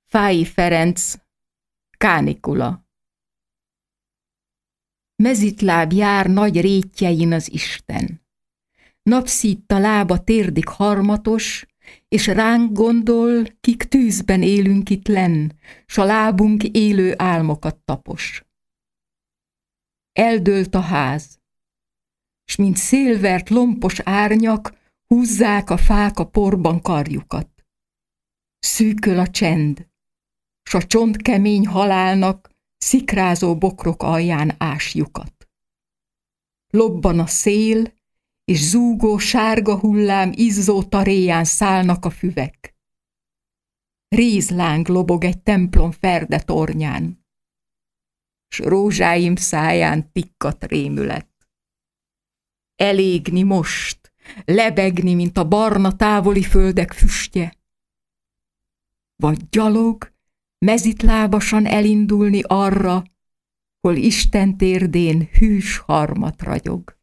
Fáy Ferenc, Kánikula. Mezitláb jár nagy rétjein az Isten. Napszítta lába térdig harmatos, és ránk gondol, kik tűzben élünk itt lenn, s a lábunk élő álmokat tapos. Eldőlt a ház, s mint szélvert lompos árnyak, húzzák a fák a porban karjukat. Szűköl a csend, s a csontkemény halálnak szikrázó bokrok alján ás lyukat. Lobban a szél, és zúgó sárga hullám izzó taréján szállnak a füvek. Rézláng lobog egy templom ferde tornyán, s rózsáim száján tikkat rémület. Elégni most, lebegni, mint a barna távoli földek füstje, vagy gyalog, mezitlábasan elindulni arra, hol Isten térdén hűs harmat ragyog.